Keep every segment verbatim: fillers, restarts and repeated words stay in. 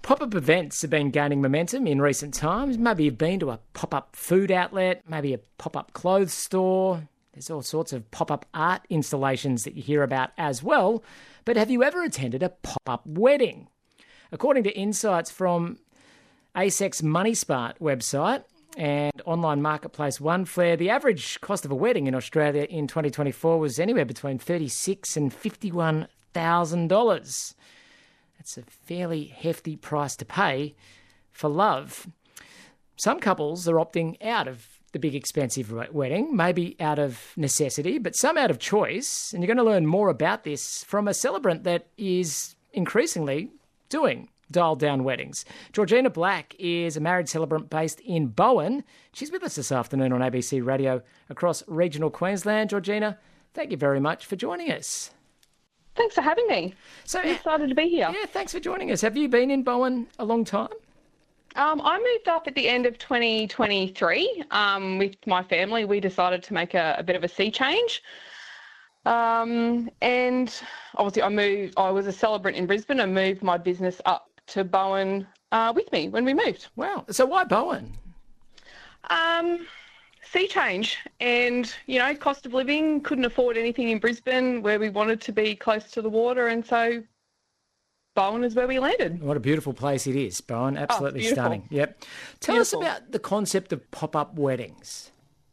Pop-up events have been gaining momentum in recent times. Maybe you've been to a pop-up food outlet, maybe a pop-up clothes store. There's all sorts of pop-up art installations that you hear about as well. But have you ever attended a pop-up wedding? According to insights from A S X MoneySmart website and online marketplace OneFlare, the average cost of a wedding in Australia in twenty twenty-four was anywhere between thirty-six thousand dollars and fifty-one thousand dollars. That's a fairly hefty price to pay for love. Some couples are opting out of the big expensive wedding, maybe out of necessity, but some out of choice. And you're going to learn more about this from a celebrant that is increasingly doing dialed-down weddings. Georgina Black is a married celebrant based in Bowen. She's with us this afternoon on A B C Radio across regional Queensland. Georgina, thank you very much for joining us. Thanks for having me. So I'm excited to be here. Yeah, thanks for joining us. Have you been in Bowen a long time? Um, I moved up at the end of twenty twenty-three um, with my family. We decided to make a, a bit of a sea change. Um, and obviously I moved, I was a celebrant in Brisbane and moved my business up to Bowen uh, with me when we moved. Wow. So why Bowen? Um, sea change and, you know, cost of living, couldn't afford anything in Brisbane where we wanted to be close to the water, and so Bowen is where we landed. What a beautiful place it is, Bowen. Absolutely oh, stunning. Yep. Tell beautiful. us about the concept of pop-up weddings.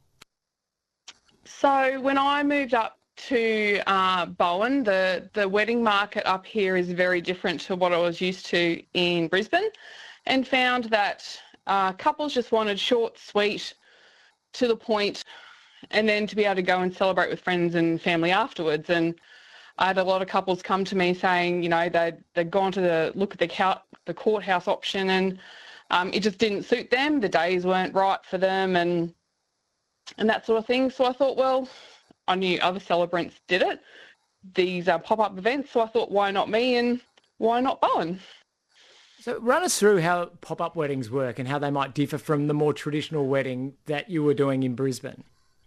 So when I moved up to uh, Bowen, the, the wedding market up here is very different to what I was used to in Brisbane, and found that uh, couples just wanted short, sweet, to the point, and then to be able to go and celebrate with friends and family afterwards. And I had a lot of couples come to me saying, you know, they'd, they'd gone to the look at the, court, the courthouse option, and um, it just didn't suit them. The days weren't right for them, and and that sort of thing. So I thought, well, I knew other celebrants did it, these uh, pop-up events, so I thought, why not me, and why not Bowen? So run us through how pop-up weddings work and how they might differ from the more traditional wedding that you were doing in Brisbane.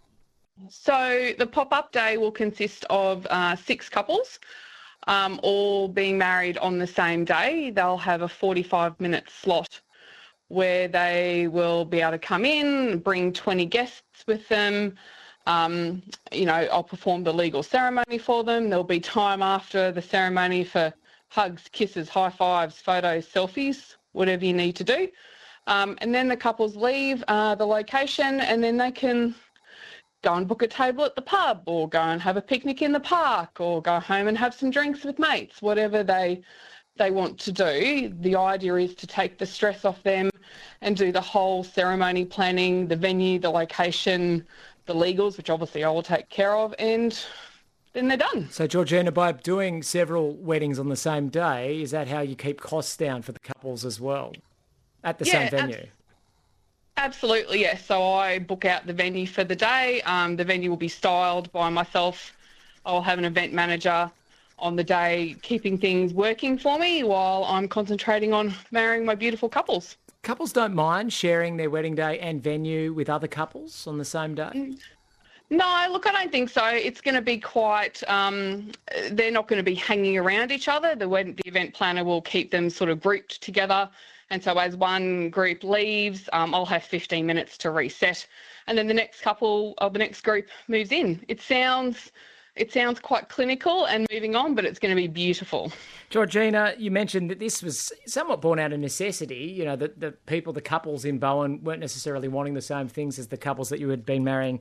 So the pop-up day will consist of uh, six couples, um, all being married on the same day. They'll have a forty-five minute slot where they will be able to come in, bring twenty guests with them. Um, you know, I'll perform the legal ceremony for them. There'll be time after the ceremony for hugs, kisses, high fives, photos, selfies, whatever you need to do. Um, and then the couples leave uh, the location, and then they can go and book a table at the pub, or go and have a picnic in the park, or go home and have some drinks with mates, whatever they they want to do. The idea is to take the stress off them and do the whole ceremony planning, the venue, the location, the legals, which obviously I will take care of, and then they're done. So, Georgina, by doing several weddings on the same day, is that how you keep costs down for the couples as well at the yeah, same venue? Ab- absolutely, yes. So I book out the venue for the day. Um, the venue will be styled by myself. I'll have an event manager on the day keeping things working for me while I'm concentrating on marrying my beautiful couples. Couples don't mind sharing their wedding day and venue with other couples on the same day? Mm. No, look, I don't think so. It's going to be quite, um, they're not going to be hanging around each other. The, the event planner will keep them sort of grouped together. And so as one group leaves, um, I'll have fifteen minutes to reset. And then the next couple or the next group moves in. It sounds, it sounds quite clinical and moving on, but it's going to be beautiful. Georgina, you mentioned that this was somewhat born out of necessity. You know, that the people, the couples in Bowen weren't necessarily wanting the same things as the couples that you had been marrying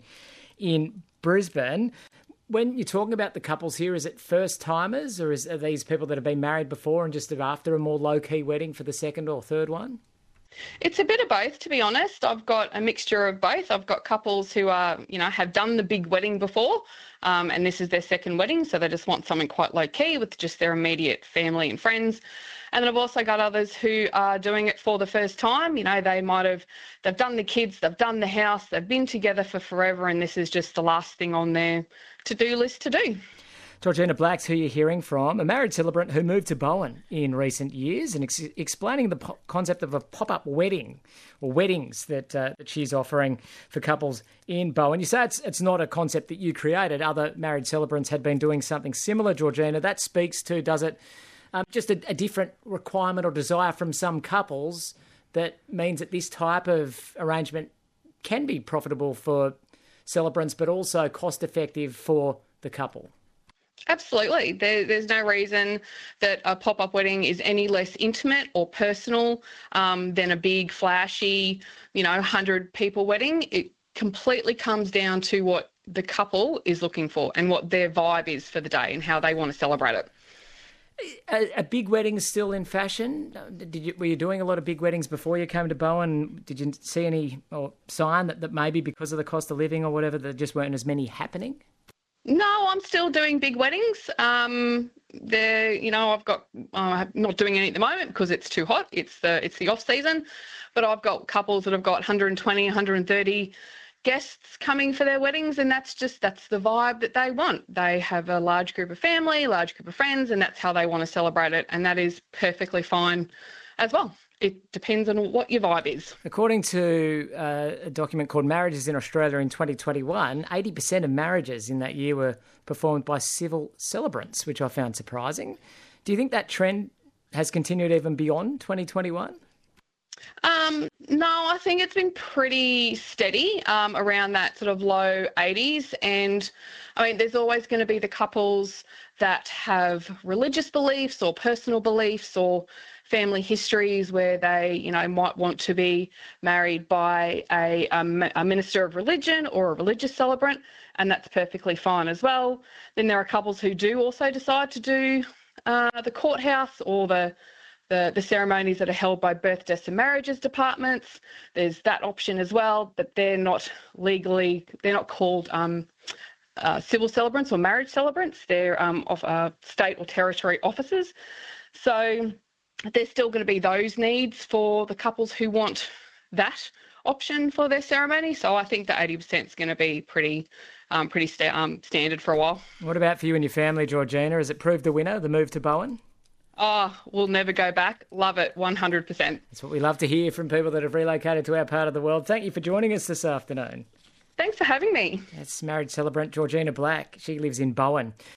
in Brisbane. When you're talking about the couples here, is it first-timers, or is, are these people that have been married before and just after a more low-key wedding for the second or third one? It's a bit of both, to be honest. I've got a mixture of both. I've got couples who are, you know, have done the big wedding before, um, and this is their second wedding, so they just want something quite low-key with just their immediate family and friends. And then I've also got others who are doing it for the first time. You know, they might have, they've done the kids, they've done the house, they've been together for forever, and this is just the last thing on their to-do list to do. Georgina Black's who you're hearing from, a married celebrant who moved to Bowen in recent years, and ex- explaining the po- concept of a pop-up wedding, or weddings that uh, that she's offering for couples in Bowen. You say it's it's not a concept that you created. Other married celebrants had been doing something similar, Georgina. That speaks to, does it, Um, just a, a different requirement or desire from some couples that means that this type of arrangement can be profitable for celebrants, but also cost-effective for the couple. Absolutely. There, there's no reason that a pop-up wedding is any less intimate or personal um, than a big, flashy, you know, one hundred people wedding. It completely comes down to what the couple is looking for and what their vibe is for the day and how they want to celebrate it. A, a big wedding is still in fashion. Did you, were you doing a lot of big weddings before you came to Bowen? Did you see any or sign that, that maybe because of the cost of living or whatever, there just weren't as many happening? No, I'm still doing big weddings. Um, they're, you know, I've got, I'm not doing any at the moment because it's too hot. It's the, it's the off season, but I've got couples that have got one hundred twenty, one hundred thirty guests coming for their weddings, and that's just, that's the vibe that they want. They have a large group of family, large group of friends, and that's how they want to celebrate it. And that is perfectly fine as well. It depends on what your vibe is. According to uh, a document called Marriages in Australia in twenty twenty-one, eighty percent of marriages in that year were performed by civil celebrants, which I found surprising. Do you think that trend has continued even beyond twenty twenty-one? Um, no, I think it's been pretty steady um, around that sort of low eighties. And I mean, there's always going to be the couples that have religious beliefs or personal beliefs or family histories where they, you know, might want to be married by a, um, a minister of religion or a religious celebrant, and that's perfectly fine as well. Then there are couples who do also decide to do uh, the courthouse or the The, the ceremonies that are held by birth, deaths and marriages departments. There's that option as well, but they're not legally, they're not called um, uh, civil celebrants or marriage celebrants. They're um, of uh, state or territory officers. So there's still going to be those needs for the couples who want that option for their ceremony. So I think the eighty percent is going to be pretty um, pretty sta- um, standard for a while. What about for you and your family, Georgina? Has it proved the winner, the move to Bowen? Oh, we'll never go back. Love it, one hundred percent. That's what we love to hear from people that have relocated to our part of the world. Thank you for joining us this afternoon. Thanks for having me. That's marriage celebrant Georgina Black. She lives in Bowen.